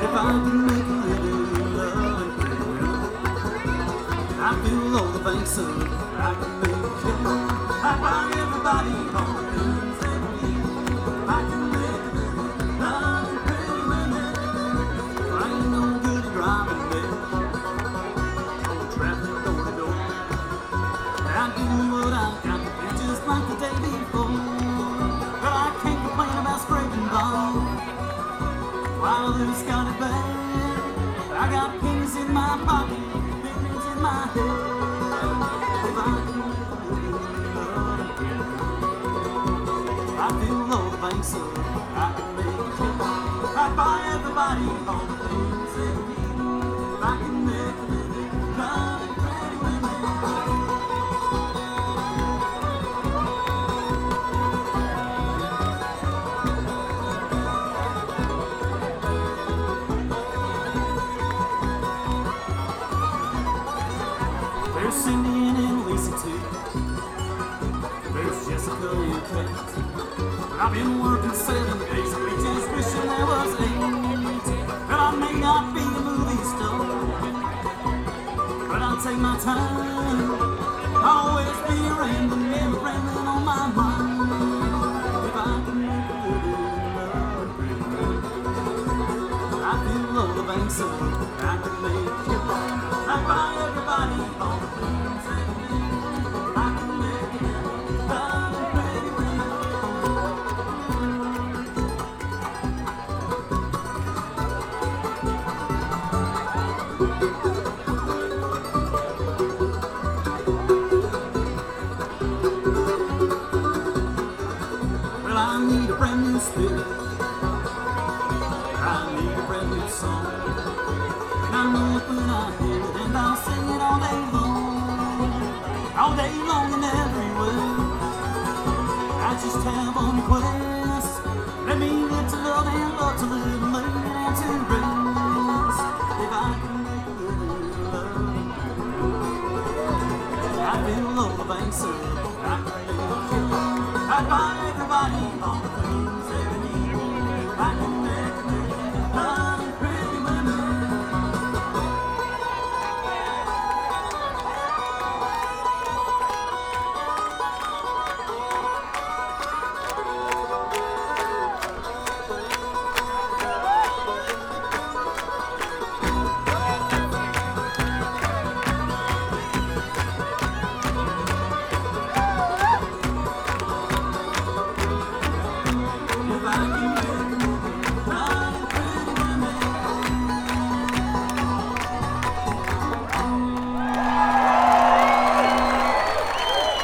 If I can make a living loving pretty women, I feel all the banks of it. I can make a killing. I buy everybody all the things they need. If I can make a living loving pretty women, I ain't no good at driving there. Oh, traffic door to door. I do what I got to do just like the day before. But I can't complain about scraping by. While others got it bad, I got pennies in my pocket, pennies in my head. If I can make a living loving pretty women, I feel all the banks of it. I can make a killing. I buy everybody all the things they need. If I can make a living loving pretty women. There's Cindy and Lisa too. There's Jessica and Kate. I've been working 7 days a week, just wishing there was 8. But I may not be a movie star, but I'll take my time. Always be rambling and rambling on my mind. If I can make a living loving pretty women, I feel all the banks of it. I can make it. I buy everybody all the things they need. I can make a living loving pretty women. Well, I need a brand new spirit. I need a brand new song. And I know it when I hear it, and I'll sing it all day long and everywhere. I just have one request. Let me live to love and love to live and learn and to rest. If I can make a living loving, I feel all the banks of it. I can make a killing. I buy everybody all the things they need. I can make a living loving pretty women. If I can